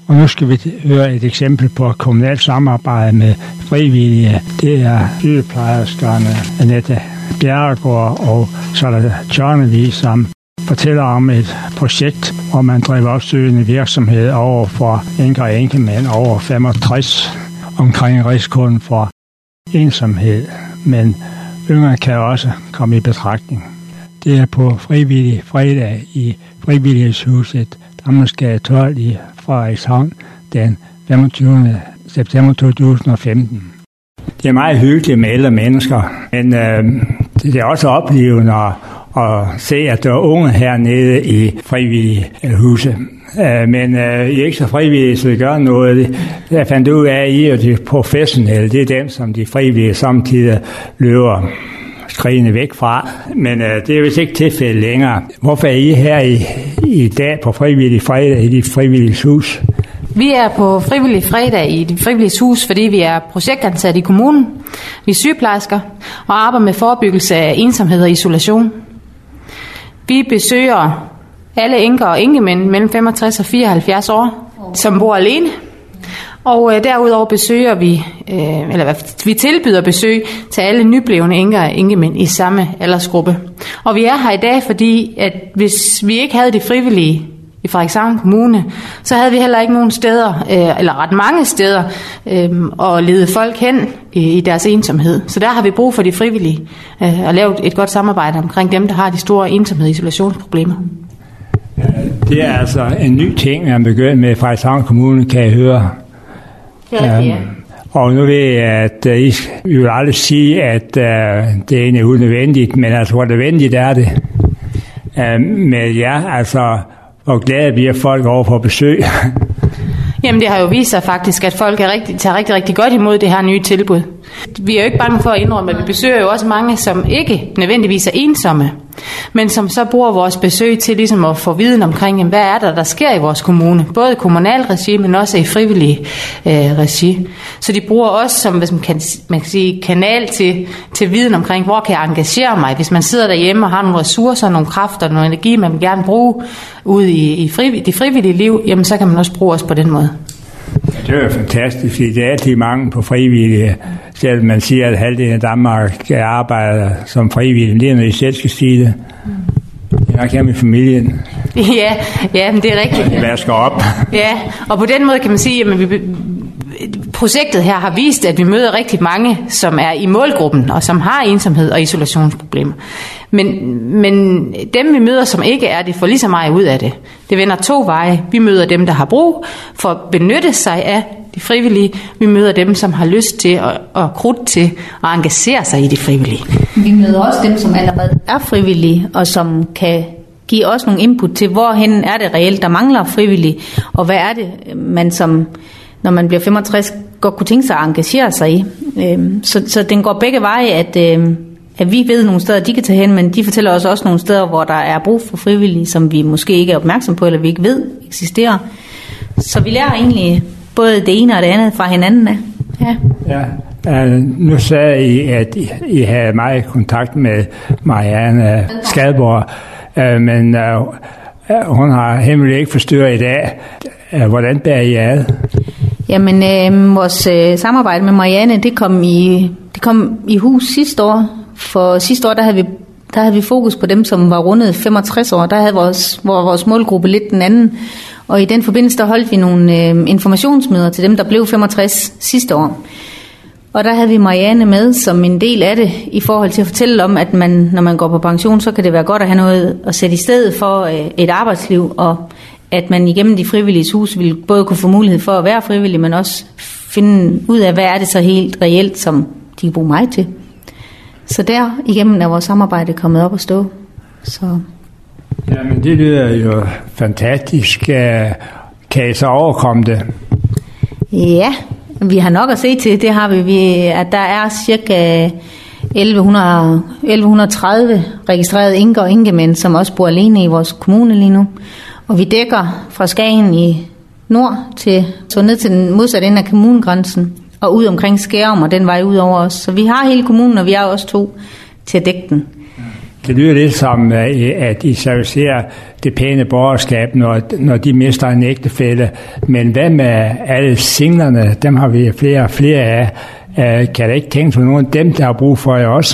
Og nu skal vi høre et eksempel på et kommunalt samarbejde med frivillige. Det er sygeplejerskerne Annette Bjerregaard og Charlotte Tjørnevi, som fortæller om et projekt, hvor man driver opsøgende virksomhed over for enker og enkemænd over 65 omkring risikoen for ensomhed. Men yngre kan også komme i betragtning. Det er på frivillig fredag i Frivillighedshuset, Dammersgade 12 i Frederikshavn den 25. september 2015. Det er meget hyggeligt med ældre mennesker, men det er også oplevende at se, at der er unge hernede i Frivillighuset. Men I er ikke så frivillige, så vi gør noget. Jeg fandt ud af, at I er de professionelle. Det er dem, som de frivillige samtidig løber skrigende væk fra. Men det er vist ikke tilfældet længere. Hvorfor er I her i dag på Frivillig Fredag i dit Frivillighedshus? Vi er på Frivillig Fredag i dit Frivillighedshus, fordi vi er projektansat i kommunen. Vi er sygeplejersker og arbejder med forebyggelse af ensomhed og isolation. Vi besøger alle enker og enkemænd mellem 65 og 74 år, som bor alene. Og derudover besøger vi tilbyder besøg til alle nyblevne enker og enkemænd i samme aldersgruppe. Og vi er her i dag, fordi at hvis vi ikke havde de frivillige i Frederikshavn Kommune, så havde vi heller ikke nogen steder, eller ret mange steder, at lede folk hen i deres ensomhed. Så der har vi brug for de frivillige, og lavet et godt samarbejde omkring dem, der har de store ensomhed- og isolationsproblemer. Det er altså en ny ting, man begynder med Frederikshavn Kommune, kan jeg høre. Ja. Og nu ved jeg, at I vil aldrig sige, at det er unødvendigt, men altså, hvor nødvendigt er det. Men ja, altså, hvor glade bliver folk over for besøg. Jamen, det har jo vist sig faktisk, at folk tager rigtig, rigtig godt imod det her nye tilbud. Vi er jo ikke bange for at indrømme, at vi besøger jo også mange, som ikke nødvendigvis er ensomme, men som så bruger vores besøg til ligesom at få viden omkring, hvad er der sker i vores kommune, både i kommunalt regi, men også i frivillig regi. Så de bruger os som man kan sige, kanal til viden omkring, hvor kan jeg engagere mig. Hvis man sidder derhjemme og har nogle ressourcer, nogle kræfter, nogle energi, man vil gerne bruge ude i det frivillige liv, jamen så kan man også bruge os på den måde. Det er jo fantastisk, fordi det er altid mange på frivillige. Selv man siger, at halvdelen af Danmark arbejder som frivillige. Det er, når I selv skal sige det. Jeg er hjemme i familien. Ja, men det er rigtigt. Jeg vasker op. Ja, og på den måde kan man sige, at projektet her har vist, at vi møder rigtig mange, som er i målgruppen, og som har ensomhed og isolationsproblemer. Men dem, vi møder, som ikke er det, får lige så meget ud af det. Det vender to veje. Vi møder dem, der har brug for at benytte sig af de frivillige. Vi møder dem, som har lyst til og krudt til at engagere sig i de frivillige. Vi møder også dem, som allerede er frivillige, og som kan give os nogle input til, hvorhen er det reelt, der mangler frivillige, og hvad er det, man som, når man bliver 65, godt kunne tænke sig at engagere sig i. Så den går begge veje, at vi ved nogle steder, de kan tage hen, men de fortæller os også nogle steder, hvor der er brug for frivillige, som vi måske ikke er opmærksom på, eller vi ikke ved eksisterer. Så vi lærer egentlig både det ene og det andet fra hinanden af. Ja. Nu sagde I, at I havde meget kontakt med Marianne Skadborg, men hun har hemmeligt ikke forstyrret i dag. Hvordan bærer I ad? Jamen, vores samarbejde med Marianne, det kom i hus sidste år. For sidste år, der havde vi fokus på dem, som var rundet 65 år. Der havde vores målgruppe lidt den anden. Og i den forbindelse, der holdt vi nogle informationsmøder til dem, der blev 65 sidste år. Og der havde vi Marianne med som en del af det, i forhold til at fortælle om, at når man går på pension, så kan det være godt at have noget at sætte i stedet for et arbejdsliv, og at man igennem de frivilliges hus ville både kunne få mulighed for at være frivillig, men også finde ud af, hvad er det så helt reelt, som de kan bruge mig til. Så der igennem er vores samarbejde kommet op at stå. Så. Jamen det lyder jo fantastisk. Kan I så overkomme det? Ja, vi har nok at se til. Det har vi at der er cirka 1130 registrerede enker og enkemænd, som også bor alene i vores kommune lige nu. Og vi dækker fra Skagen i nord så ned til den modsatte ende af kommunegrænsen og ud omkring Skærum og den vej ud over os. Så vi har hele kommunen, og vi er også 2 til at dække den. Det lyder lidt som, at I servicerer det pæne borgerskab, når de mister en ægtefælle. Men hvad med alle singlerne? Dem har vi flere og flere af. Kan der ikke tænke på nogen af dem, der har brug for jer også?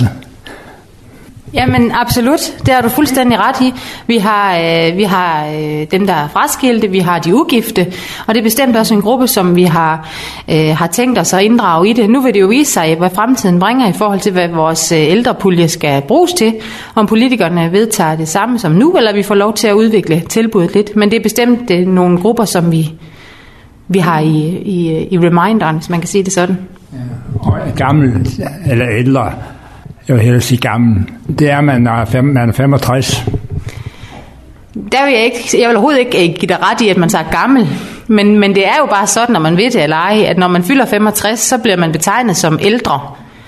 Jamen absolut, det har du fuldstændig ret i. Vi har dem, der er fraskilte, vi har de ugifte, og det er bestemt også en gruppe, som vi har tænkt os at inddrage i det. Nu vil det jo vise sig, hvad fremtiden bringer i forhold til, hvad vores ældrepulje skal bruges til. Om politikerne vedtager det samme som nu, eller vi får lov til at udvikle tilbuddet lidt. Men det er bestemt nogle grupper, som vi har i reminderen, hvis man kan sige det sådan. Ja. Og gammel eller ældre, jeg vil hellere sige gammel. Det er man, når man er 65. Jeg vil overhovedet ikke give dig ret i, at man siger gammel. Men det er jo bare sådan, når man ved det eller ej, at når man fylder 65, så bliver man betegnet som ældre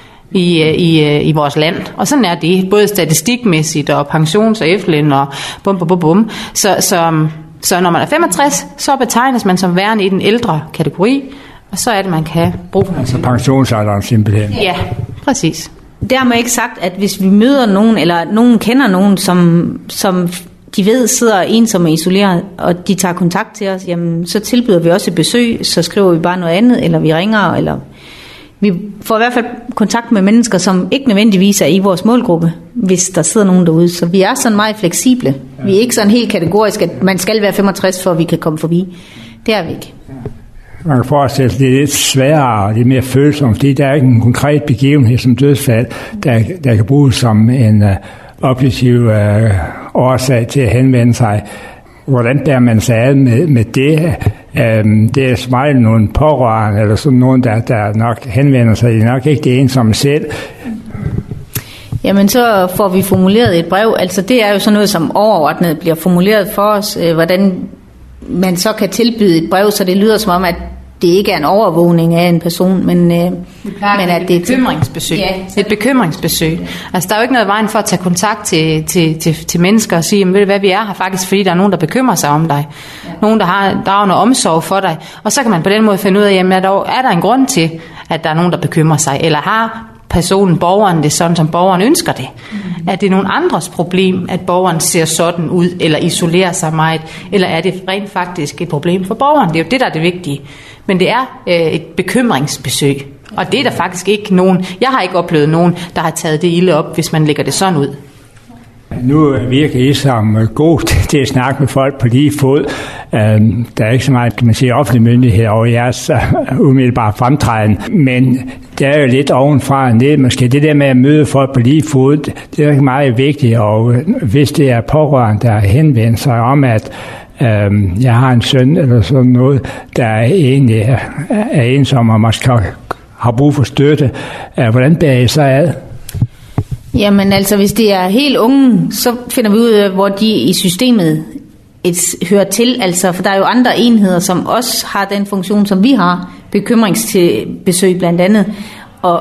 i vores land. Og sådan er det, både statistikmæssigt og pensions- og efterløn og bum. Så når man er 65, så betegnes man som værende i den ældre kategori, og så er det, man kan bruge. Altså pensionsalderen simpelthen. Ja, præcis. Dermed ikke sagt, at hvis vi møder nogen, eller nogen kender nogen, som de ved sidder ensomme og isoleret, og de tager kontakt til os, jamen, så tilbyder vi også et besøg, så skriver vi bare noget andet, eller vi ringer, eller vi får i hvert fald kontakt med mennesker, som ikke nødvendigvis er i vores målgruppe, hvis der sidder nogen derude. Så vi er sådan meget fleksible. Ja. Vi er ikke sådan helt kategorisk, at man skal være 65, for at vi kan komme forbi. Det er vi ikke. Man kan forestille sig, det er lidt sværere og lidt mere følsomt, fordi der er ikke en konkret begivenhed som dødsfald, der kan bruges som en objektiv årsag til at henvende sig. Hvordan bærer man sig ad med det? Det er smart nogle pårørende, eller sådan nogen, der nok henvender sig. Det er nok ikke det ensomme selv. Jamen, så får vi formuleret et brev. Altså, det er jo sådan noget, som overordnet bliver formuleret for os, hvordan man så kan tilbyde et brev, så det lyder som om, at det ikke er en overvågning af en person, men at det er et bekymringsbesøg. Ja. Et bekymringsbesøg. Altså, der er jo ikke noget vejen for at tage kontakt til mennesker og sige, ved du hvad, vi er her faktisk, fordi der er nogen, der bekymrer sig om dig. Ja. Nogen, der har noget omsorg for dig. Og så kan man på den måde finde ud af, jamen, er der en grund til, at der er nogen, der bekymrer sig, eller har borgeren det sådan, som borgeren ønsker det? Er det nogen andres problem, at borgeren ser sådan ud, eller isolerer sig meget, eller er det rent faktisk et problem for borgeren? Det er jo det, der er det vigtige. Men det er et bekymringsbesøg, og det er der faktisk ikke nogen. Jeg har ikke oplevet nogen, der har taget det ilde op, hvis man lægger det sådan ud. Nu virker I som god til at snakke med folk på lige fod. Der er ikke så meget, kan man sige, offentlig myndighed over jeres umiddelbare fremtræden, men det er jo lidt ovenfra og ned. Måske det der med at møde folk på lige fod, det er ikke meget vigtigt, og hvis det er pårørende, der henvender sig om, at jeg har en søn eller sådan noget, der egentlig er ensom og måske har brug for støtte, hvordan bærer I så ad? Jamen altså, hvis det er helt unge, så finder vi ud af, hvor de i systemet hører til. Altså, for der er jo andre enheder, som også har den funktion, som vi har. Bekymringsbesøg blandt andet. Og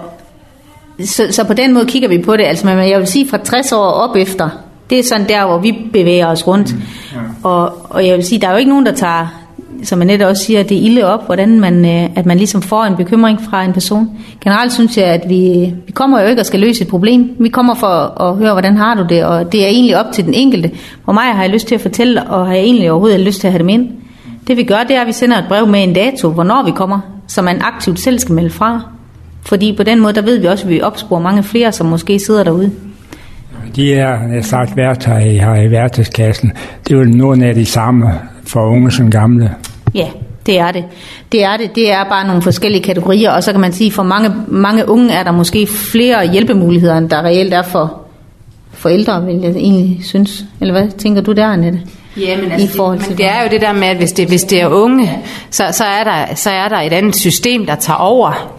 så på den måde kigger vi på det. Altså, men jeg vil sige, fra 60 år op efter, det er sådan der, hvor vi bevæger os rundt. Og jeg vil sige, der er jo ikke nogen, der tager, som man netop også siger, det ilde op, hvordan at man ligesom får en bekymring fra en person. Generelt synes jeg, at vi kommer jo ikke og skal løse et problem. Vi kommer for at høre, hvordan har du det, og det er egentlig op til den enkelte. For mig har jeg lyst til at fortælle, og har jeg egentlig overhovedet lyst til at have dem ind. Det vi gør, det er, at vi sender et brev med en dato, hvornår vi kommer, så man aktivt selv skal melde fra. Fordi på den måde, der ved vi også, at vi opsporer mange flere, som måske sidder derude. De er sagt værktøj, I har i værktøjskassen. Det er jo nogle af de samme for unge som gamle. Ja, det er det. Det er bare nogle forskellige kategorier, og så kan man sige, for mange unge er der måske flere hjælpemuligheder, end der reelt er for forældre, vil jeg egentlig synes. Eller hvad tænker du der, Annette? Ja, men, men det er jo det der med, at hvis det er unge, så er der et andet system, der tager over,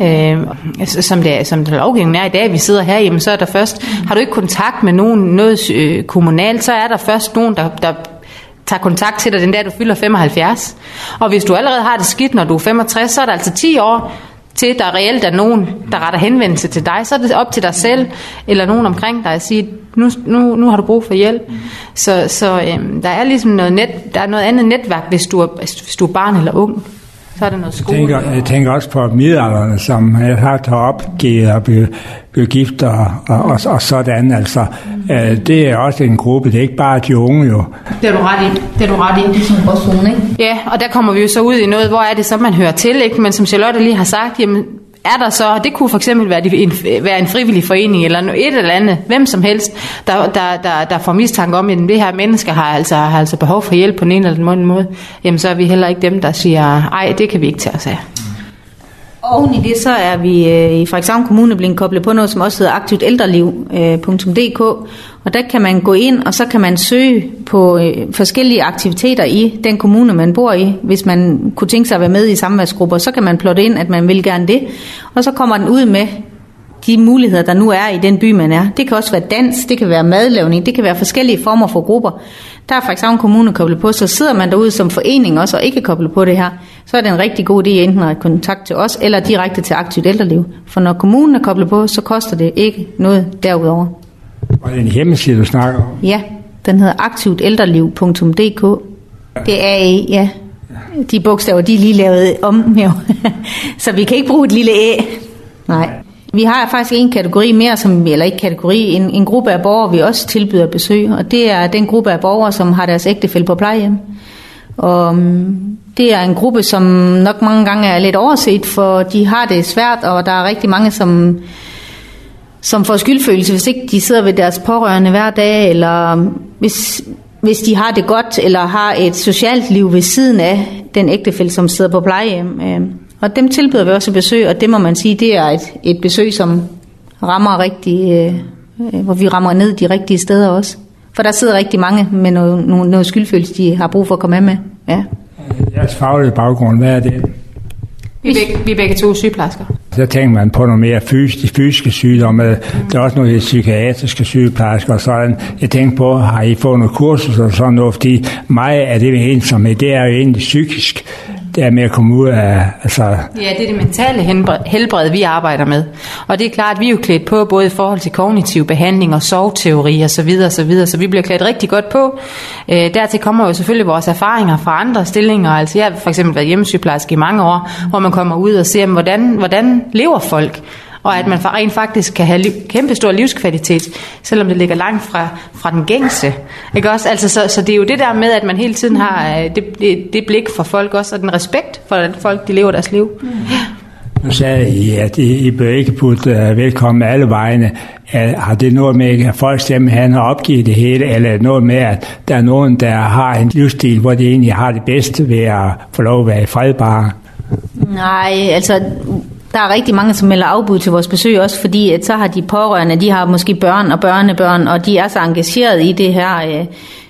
som det lovgivningen er i dag. Vi sidder her, jamen, så er der først, har du ikke kontakt med noget kommunalt, så er der først nogen, der tager kontakt til dig den dag, du fylder 75. Og hvis du allerede har det skidt, når du er 65, så er der altså 10 år til, der reelt er nogen, der retter henvendelse til dig. Så er det op til dig selv, eller nogen omkring dig, at sige, nu har du brug for hjælp. Så der er ligesom der er noget andet netværk, hvis du er barn eller ung. Så er det noget skole. Jeg tænker også på middelalderne, som har opgivet og blevet gift og sådan. Altså, det er også en gruppe, det er ikke bare de unge jo. Det er du ret i. Det er som gråzone, ikke? Ja, og der kommer vi jo så ud i noget, hvor er det så, man hører til, ikke? Men som Charlotte lige har sagt, jamen, er der så, det kunne for eksempel være en frivillig forening eller et eller andet, hvem som helst, der får mistanke om, at det her menneske har altså behov for hjælp på en eller anden måde, jamen så er vi heller ikke dem, der siger, ej, det kan vi ikke tage os af. Oven i det, så er vi i Frederikshavn Kommune blevet koblet på noget, som også hedder aktivetäldreliv.dk, og der kan man gå ind, og så kan man søge på forskellige aktiviteter i den kommune, man bor i. Hvis man kunne tænke sig at være med i samværsgrupper, så kan man plotte ind, at man vil gerne det, og så kommer den ud med de muligheder, der nu er i den by, man er. Det kan også være dans, det kan være madlavning, det kan være forskellige former for grupper. Der er Frederikshavn Kommune koblet på, så sidder man derude som forening også og ikke koblet på det her, så er det en rigtig god idé enten at have kontakt til os eller direkte til Aktivt Ældreliv. For når kommunen er koblet på, så koster det ikke noget derudover. Og det er en hjemmeside, du snakker om? Ja, den hedder aktivetäldreliv.dk. Det er ja. De bogstaver, de er lige lavet om jo. Så vi kan ikke bruge et lille æ. Nej. Vi har faktisk en kategori mere, en gruppe af borgere, vi også tilbyder besøg, og det er den gruppe af borgere, som har deres ægtefælle på plejehjem. Og det er en gruppe, som nok mange gange er lidt overset, for de har det svært, og der er rigtig mange, som får skyldfølelse, hvis ikke de sidder ved deres pårørende hver dag, eller hvis de har det godt, eller har et socialt liv ved siden af den ægtefælle, som sidder på plejehjem. Og dem tilbyder vi også besøg, og det må man sige, det er et besøg, som rammer rigtig, hvor vi rammer ned de rigtige steder også. For der sidder rigtig mange med noget skyldfølelse, de har brug for at komme af med. Ja. Jeres faglige baggrund, hvad er det? Vi er begge to sygeplejersker. Så tænker man på noget mere fysiske sygdomme. Der er også nogle psykiatriske sygeplejersker og sådan. Jeg tænker på, har I fået nogle kurser og sådan noget? Fordi mig er det med ensomhed, det er jo egentlig psykisk. Det er med at komme ud af... Altså... Ja, det er det mentale helbred, vi arbejder med. Og det er klart, at vi er jo klædt på både i forhold til kognitiv behandling og soveteori og så videre, så vi bliver klædt rigtig godt på. Dertil kommer jo selvfølgelig vores erfaringer fra andre stillinger. Altså jeg har for eksempel været hjemmesygeplejerske i mange år, hvor man kommer ud og ser, hvordan lever folk, og at man rent faktisk kan have kæmpe stor livskvalitet, selvom det ligger langt fra den gængse. Ikke også? Altså, så det er jo det der med, at man hele tiden har det blik for folk også, og den respekt for, at folk de lever deres liv. Mm. Nu sagde I, at I bør ikke putte velkommen alle vejene. Har det noget med, at folk simpelthen har opgivet det hele, eller noget med, at der er nogen, der har en livsstil, hvor de egentlig har det bedste ved at få lov at være i fred bare? Nej, altså... Der er rigtig mange, som melder afbud til vores besøg, også fordi at så har de pårørende, de har måske børn og børnebørn, og de er så engageret i det her,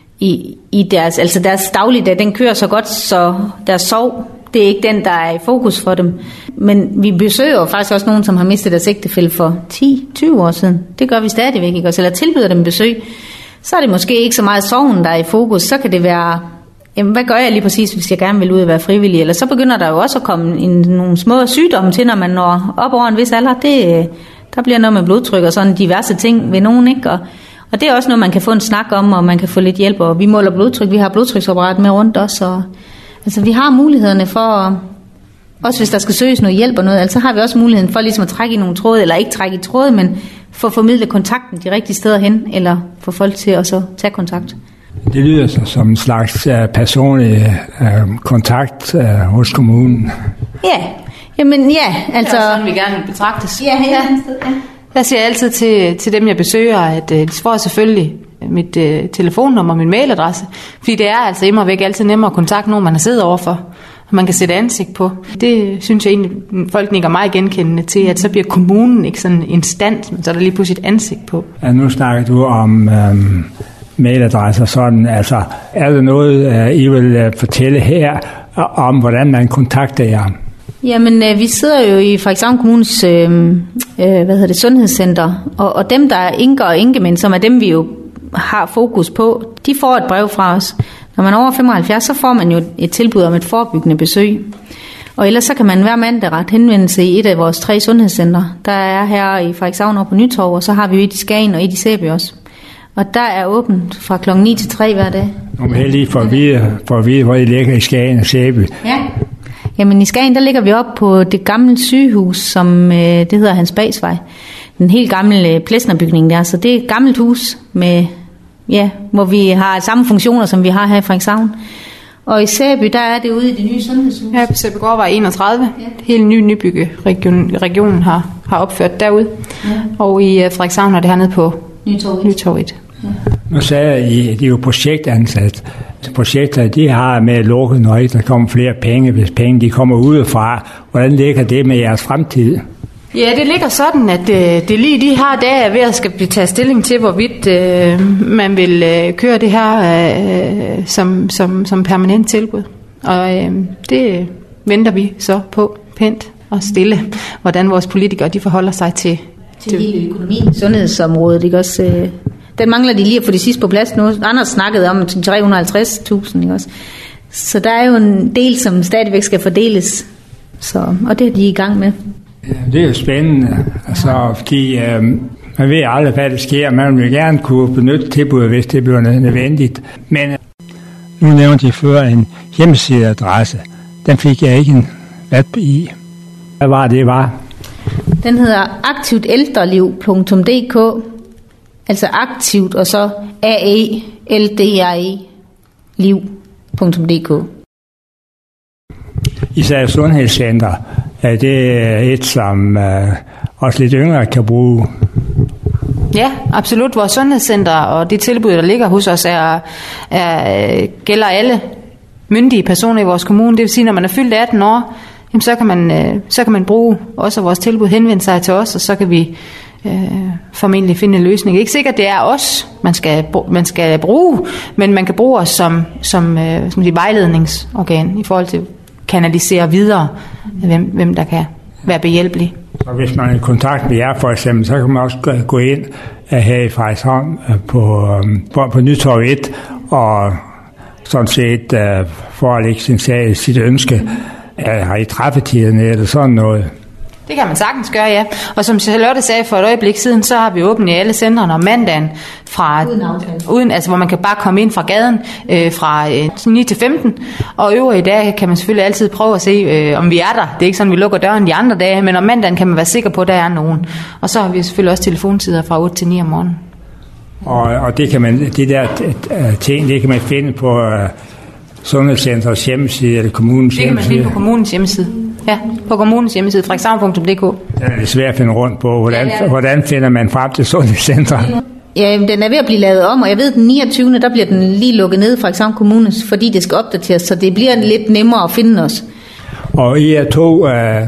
i deres dagligdag, den kører så godt, så deres sov, det er ikke den, der er i fokus for dem. Men vi besøger faktisk også nogen, som har mistet deres ægtefælle for 10-20 år siden. Det gør vi stadigvæk ikke også, eller tilbyder dem besøg. Så er det måske ikke så meget sorgen, der er i fokus, så kan det være... Jamen, hvad gør jeg lige præcis, hvis jeg gerne vil ud og være frivillig? Eller så begynder der jo også at komme nogle små sygdomme til, når man når op over en vis alder. Der bliver noget med blodtryk og sådan diverse ting ved nogen, ikke? Og det er også noget, man kan få en snak om, og man kan få lidt hjælp. Og vi måler blodtryk, vi har blodtryksapparat med rundt også. Og, altså, vi har mulighederne for, også hvis der skal søges noget hjælp og noget, altså har vi også muligheden for ligesom at trække i nogle tråde, eller ikke trække i tråde, men for at formidle kontakten de rigtige steder hen, eller få folk til at så tage kontakt. Det lyder så som en slags personlig kontakt hos kommunen. Ja, jamen ja, altså... Det er sådan, vi gerne betragtes. Ja. Jeg siger altid til dem, jeg besøger, at de får selvfølgelig mit telefonnummer og min mailadresse, fordi det er altså immer væk altid nemmere at kontakte nogen, man har siddet overfor, og man kan sætte ansigt på. Det synes jeg egentlig, folk nikker meget genkendende til, at så bliver kommunen ikke sådan en instans, men så er der lige pludselig et ansigt på. Ja, nu snakker du om... mailadresser sådan, altså er der noget, I vil fortælle her om, hvordan man kontakter jer? Jamen, vi sidder jo i Frederikshavn Kommunes sundhedscenter, og dem, der er enker og enkemænd, som er dem, vi jo har fokus på, de får et brev fra os. Når man er over 75, så får man jo et tilbud om et forebyggende besøg. Og ellers så kan man hver mandag ret henvende sig i et af vores 3 sundhedscenter. Der er her i Frederikshavn og på Nytorv, og så har vi jo et i Skagen og et i Sæby også. Og der er åbent fra kl. 9 til 3 hver dag. Om heldig for at vide, hvor I ligger i Skagen og Sæby. Ja. Jamen i Skagen, der ligger vi op på det gamle sygehus, som det hedder Hans Bagsvej. Den helt gamle Plesnerbygning der, så det er et gammelt hus, med, ja, hvor vi har samme funktioner, som vi har her i Frederikshavn. Og i Sæby, der er det ude i det nye sundhedshus. Ja, på Sæbygårdvej 31. Ja. Hele nybygge regionen har opført derude. Ja. Og i Frederikshavn er det hernede på Nytorv 1. Ja. Nu sagde jeg, det er jo projektansat. Projekter, de har med at lukke, når ikke der kommer flere penge, hvis penge de kommer udefra. Hvordan ligger det med jeres fremtid? Ja, det ligger sådan, at det lige de her dage er ved at skal tage stilling til, hvorvidt man vil køre det her som permanent tilbud. Og det venter vi så på pænt og stille, hvordan vores politikere de forholder sig til hele økonomien. Sundhedsområdet, ikke også? Den mangler de lige at få det sidste på plads nu. Anders snakkede om 350.000, ikke også? Så der er jo en del, som stadigvæk skal fordeles, og det er de i gang med. Det er jo spændende, altså, fordi man ved aldrig, hvad der sker. Man vil gerne kunne benytte tilbuddet, hvis det bliver nødvendigt. Men nu nævnte jeg før en hjemmesideadresse. Den fik jeg ikke en vat i. Hvad var det, var? Den hedder aktivetäldreliv.dk. Altså aktivt og så AELDRE liv.dk. Især sundhedscenter. Er det et, som også lidt yngre kan bruge? Ja, absolut. Vores sundhedscenter og de tilbud, der ligger hos os, gælder alle myndige personer i vores kommune. Det vil sige, når man er fyldt 18 år, jamen, så kan man bruge også vores tilbud, henvende sig til os, og så kan vi formentlig finde en løsning. Det er ikke sikkert, det er os, man skal bruge, men man kan bruge os som vejledningsorgan i forhold til kanalisere videre, hvem der kan være behjælpelig. Og hvis man er i kontakt med jer for eksempel, så kan man også gå ind her i Frederikshavn på Nytorv 1 og sådan set forelægge sit ønske. Har I træffetiderne eller sådan noget? Det kan man sagtens gøre, ja. Og som Charlotte sagde for et øjeblik siden, så har vi åbnet i alle centrene om mandagen uden altså hvor man kan bare komme ind fra gaden fra 9 til 15. Og øvrige dage kan man selvfølgelig altid prøve at se, om vi er der. Det er ikke sådan, vi lukker døren de andre dage, men om mandagen kan man være sikker på, at der er nogen. Og så har vi selvfølgelig også telefontider fra 8 til 9 om morgenen. Og det kan man, det der ting, det kan man finde på Sundhedscentrets hjemmeside eller kommunens hjemmeside? Det kan man finde på kommunens hjemmeside. Ja, på kommunens hjemmeside, frederikshavn.dk. Det er svært at finde rundt på. Hvordan finder man frem til Sundhedscentret? Ja, den er ved at blive lavet om, og jeg ved, den 29. der bliver den lige lukket ned fra Frederikshavn Kommune, fordi det skal opdateres, så det bliver lidt nemmere at finde os. Og I er to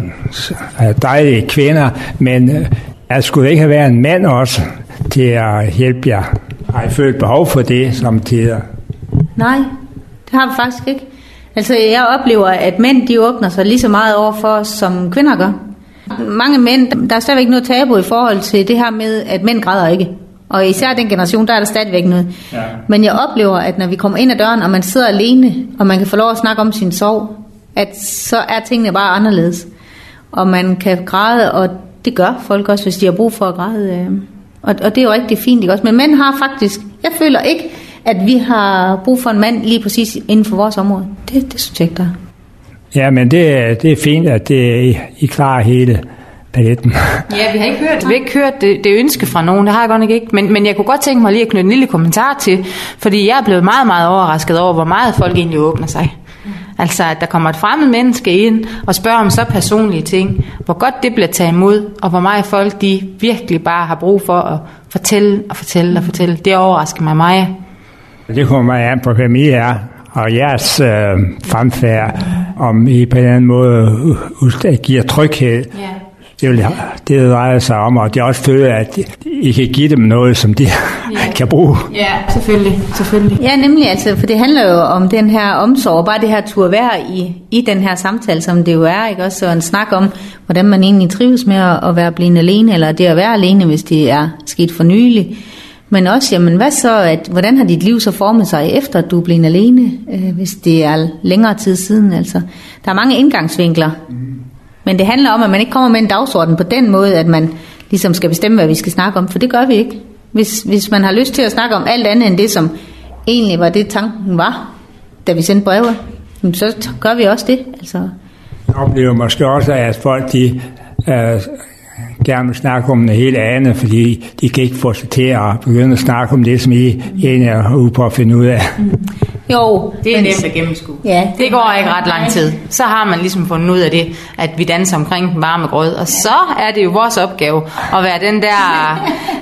dejlige kvinder, men skulle ikke have været en mand også til at hjælpe jer? Har I følt behov for det samtidig? Nej, det har vi faktisk ikke. Altså jeg oplever, at mænd de åbner sig lige så meget over for os, som kvinder gør. Mange mænd, der er stadigvæk noget tabu i forhold til det her med, at mænd græder ikke. Og især den generation, der er der stadigvæk noget. Ja. Men jeg oplever, at når vi kommer ind ad døren, og man sidder alene, og man kan få lov at snakke om sin sorg, at så er tingene bare anderledes. Og man kan græde, og det gør folk også, hvis de har brug for at græde. Og det er jo rigtig fint, ikke også? Men mænd har faktisk, jeg føler ikke, at vi har brug for en mand lige præcis inden for vores område. Det synes jeg ikke, der. Ja, men det er fint, at I klarer hele paletten. Ja, vi har ikke hørt det ønske fra nogen, det har jeg godt nok ikke. Men jeg kunne godt tænke mig lige at knytte en lille kommentar til, fordi jeg er blevet meget, meget overrasket over, hvor meget folk egentlig åbner sig. Altså, at der kommer et fremmed menneske ind og spørger om så personlige ting, hvor godt det bliver taget imod, og hvor meget folk de virkelig bare har brug for at fortælle. Det overrasker mig meget. Det kommer meget an på, hvem I er, og jeres fremfærd, om I på en eller anden måde giver tryghed. Yeah. Det drejer sig om, og det også føler, at I kan give dem noget, som de kan bruge. Ja, selvfølgelig. Ja, nemlig, altså, for det handler jo om den her omsorg, bare det her turde være i den her samtale, som det jo er, ikke også? Og en snak om, hvordan man egentlig trives med at være blevet alene, eller det at være alene, hvis det er sket for nylig. Men også, jamen, hvad så, hvordan har dit liv så formet sig efter, at du er blevet alene, hvis det er længere tid siden? Altså, der er mange indgangsvinkler. Men det handler om, at man ikke kommer med en dagsorden på den måde, at man ligesom skal bestemme, hvad vi skal snakke om, for det gør vi ikke. Hvis man har lyst til at snakke om alt andet end det, som egentlig var det tanken var, da vi sendte brevet, så gør vi også det. Altså. Jeg oplever måske også, at folk de gerne vil snakke om noget helt andet, fordi de kan ikke få sig til at begynde at snakke om det, som I egentlig er ude på at finde ud af. Jo, det er nemt at gennemskue. Ja, det går ikke ret lang tid. Så har man ligesom fundet ud af det, at vi danser omkring den varme grød. Og så er det jo vores opgave at være den der,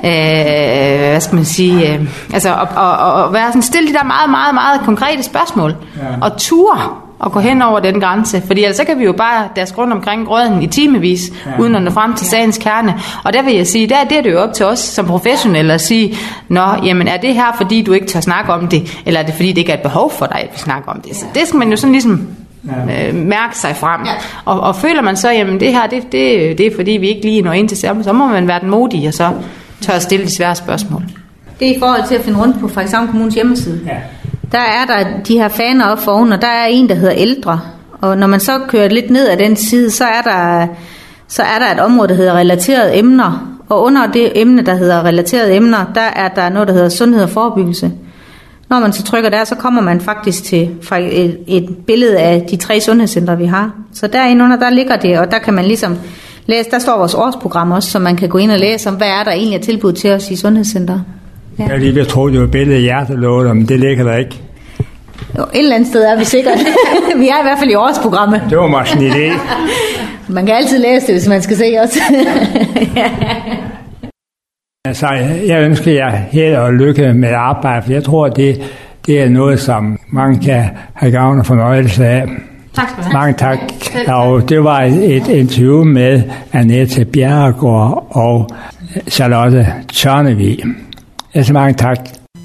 hvad skal man sige, altså at være sådan stille de der meget, meget, meget konkrete spørgsmål. Ja. Og ture og gå hen over den grænse. Fordi ellers så kan vi jo bare daske rundt omkring grøden i timevis, uden at nå frem til sagens kerne. Og der vil jeg sige, der er det jo op til os som professionelle at sige, nå, jamen er det her, fordi du ikke tør snakke om det, eller er det fordi, det ikke er et behov for dig, at vi snakker om det? Så det skal man jo sådan ligesom mærke sig frem. Ja. Og føler man så, jamen det her, det er fordi, vi ikke lige når ind til sammen, så må man være den modige, og så tør at stille de svære spørgsmål. Det er i forhold til at finde rundt på Frederikshavn Kommunes hjemmeside. Ja. Der er der de her faner op foran, og der er en, der hedder ældre. Og når man så kører lidt ned ad den side, så er der et område, der hedder relaterede emner. Og under det emne, der hedder relaterede emner, der er der noget, der hedder sundhed og forebyggelse. Når man så trykker der, så kommer man faktisk til et billede af de 3 sundhedscentre, vi har. Så derinde under, der ligger det, og der kan man ligesom læse, der står vores årsprogram også, så man kan gå ind og læse om, hvad er der egentlig er tilbud til os i sundhedscenter. Ja. Jeg lige ved at tro, det var et billede af hjertelåget, men det ligger der ikke. Jo, et eller andet sted er vi sikkert. Vi er i hvert fald i årsprogrammet. Det var måske en idé. Man kan altid læse det, hvis man skal se os. Ja. Altså, jeg ønsker jer held og lykke med arbejde, for jeg tror, det er noget, som mange kan have gavn og fornøjelse af. Tak skal du have. Mange tak. Og det var et interview med Annette Bjerregaard og Charlotte Tjørnevig. Altså mange tak.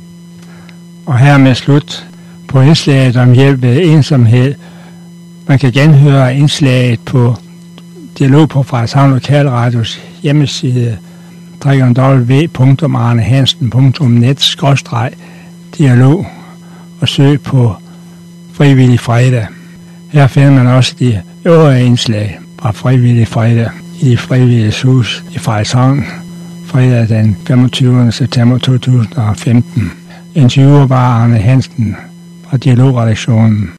Og hermed slut på indslaget om hjælp ved ensomhed. Man kan genhøre indslaget på Dialog på Frederikshavn Lokalradios hjemmeside www.arnehansen.net/dialog og søg på Frivillig Fredag. Her finder man også de øvrige indslag fra Frivillig Fredag i de frivillige hus i Frederikshavn fredag den 25. september 2015. Interviewer var Arne Hansen fra Dialogredaktionen.